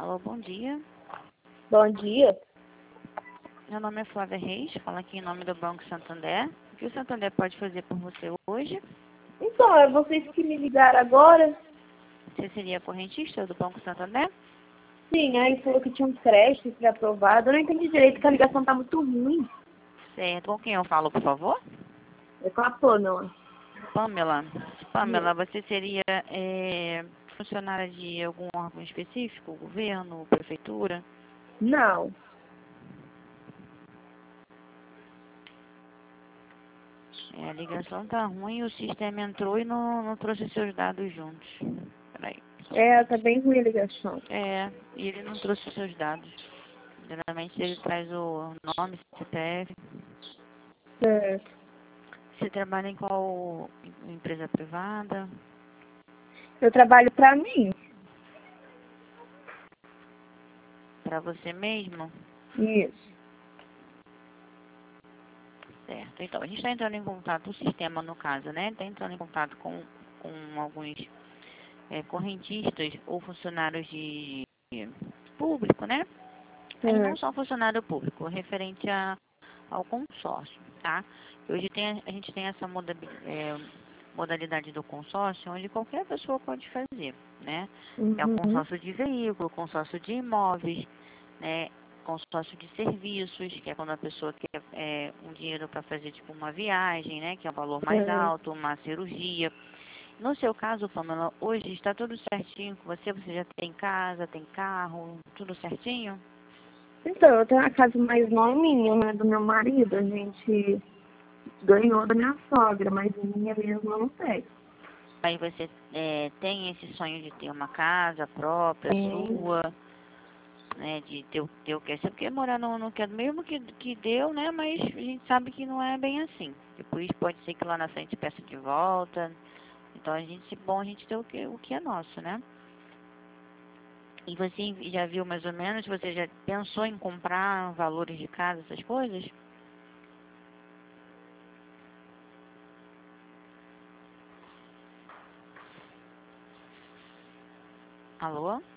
Alô, bom dia. Bom dia. Meu nome é Flávia Reis, falo aqui em nome do Banco Santander. O que o Santander pode fazer por você hoje? Então, é vocês que me ligaram agora? Você seria correntista do Banco Santander? Sim, aí falou que tinha um crédito para aprovado. Eu não entendi direito, que a ligação tá muito ruim. Certo. Com quem eu falo, por favor? É com a Pamela. Pamela. Pamela, você seria funcionária de algum órgão específico? Governo, prefeitura? Não. A ligação tá ruim, o sistema entrou e não trouxe seus dados juntos. Peraí. Tá bem ruim a ligação. E ele não trouxe os seus dados. Geralmente ele traz o nome, CPF. Certo. Você trabalha em qual empresa privada? Eu trabalho para mim. Para você mesmo? Isso. Certo. Então, a gente está entrando em contato, o sistema no caso, né? Está entrando em contato com alguns correntistas ou funcionários de público, né? E não Certo. só funcionário público, referente ao consórcio, tá? Hoje a gente tem essa modalidade do consórcio, onde qualquer pessoa pode fazer, né? É o Uhum. consórcio de veículo, consórcio de imóveis, né? Consórcio de serviços, que é quando a pessoa quer um dinheiro para fazer tipo uma viagem, né? Que é um valor mais Certo. alto, uma cirurgia. No seu caso, Pamela, hoje está tudo certinho com você? Você já tem casa, tem carro, tudo certinho? Então, eu tenho uma casa mais novinha, né, do meu marido. A gente ganhou da minha sogra, mas minha mesmo eu não tenho. Aí você tem esse sonho de ter uma casa própria, Sim. sua, né? De ter o que você quer morar no que mesmo que deu, né? Mas a gente sabe que não é bem assim. Depois pode ser que lá na frente peça de volta. Então bom a gente ter o que é nosso, né? E você já viu mais ou menos, você já pensou em comprar valores de casa, essas coisas? Alô?